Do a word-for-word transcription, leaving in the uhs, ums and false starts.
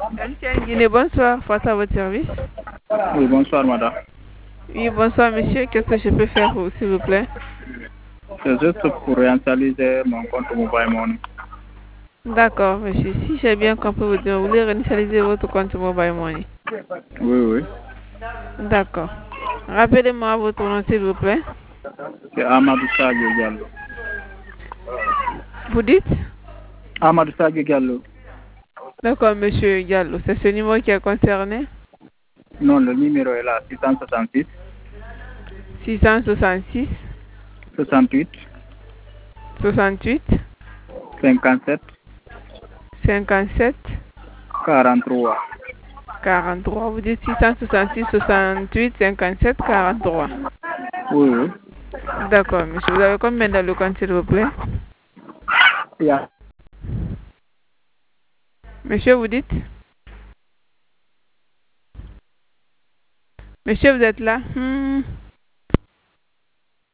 M. Nguiné, bonsoir. Face à votre service. Oui, bonsoir, madame. Oui, bonsoir, monsieur. Qu'est-ce que je peux faire pour vous, s'il vous plaît? C'est juste pour réinitialiser mon compte Mobile Money. D'accord, monsieur. Si j'ai bien compris, vous vous voulez réinitialiser votre compte Mobile Money. Oui, oui. D'accord. Rappelez-moi votre nom, s'il vous plaît. C'est Amadou Sadio Diallo. Vous dites? Amadou Sadio Diallo. D'accord, monsieur Diallo. C'est ce numéro qui est concerné? Non, le numéro est là, six cent soixante-six. six cent soixante-six. soixante-huit. soixante-huit. cinquante-sept. cinquante-sept. quarante-trois. quarante-trois. Vous dites six cent soixante-six, soixante-huit, cinquante-sept, quarante-trois. Oui, oui. D'accord, monsieur. Vous avez combien dans le compte, s'il vous plaît? Yeah. Monsieur, vous dites? Monsieur, vous êtes là? Hmm.